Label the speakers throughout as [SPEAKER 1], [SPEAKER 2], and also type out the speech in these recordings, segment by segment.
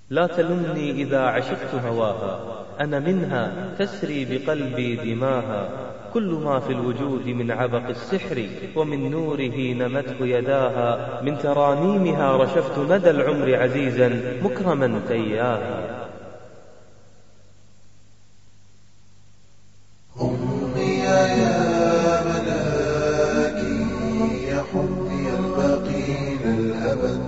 [SPEAKER 1] لا تلمني إذا عشقت هواها، أنا منها تسري بقلبي دماها. كل ما في الوجود من عبق السحر ومن نوره نمته يداها. من ترانيمها رشفت مدى العمر عزيزا مكرما تياها.
[SPEAKER 2] أمي يا ملاكي يا حبي الباقي للأبد،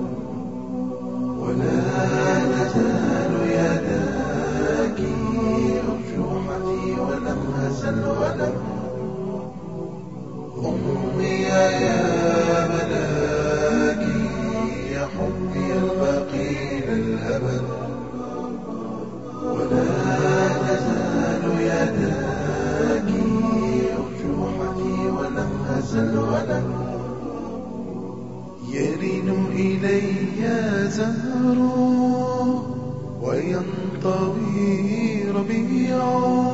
[SPEAKER 2] ولا تزال يداك أرجوحتي ولم أزل ولم. أمي يا ملاكي يا حبي الباقي للأبد، ولا تزال يداك أرجوحتي ولم أزل ولم. يرن إلي زهر وينطوي ربيع،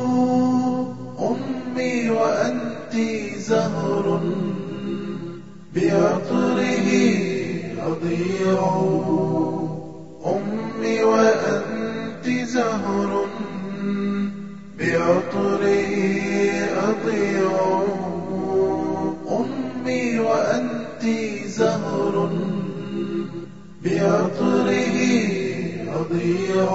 [SPEAKER 2] أمي وأنت زهر بعطره أضيع. أمي وأنت زهر بعطره أضيع. أمي وأنت زهر بعطره أضيع.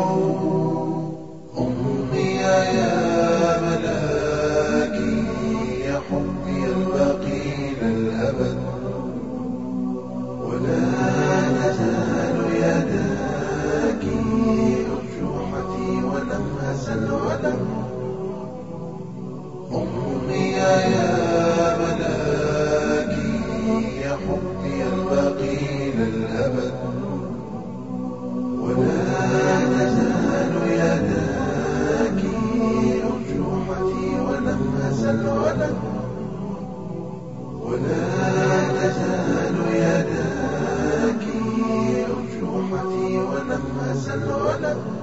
[SPEAKER 2] أمي يا ملاكي يا حبي الباقي للأبد، ولا تزال يداك أرجوحتي ولم أزل ولم. أمي يا ملاكي يا حبي الباقي للأبد، ولا تزال يداك أرجوحتي ولم أزل ولم. ولا تزال يداك أرجوحتي ولم أزل ولم.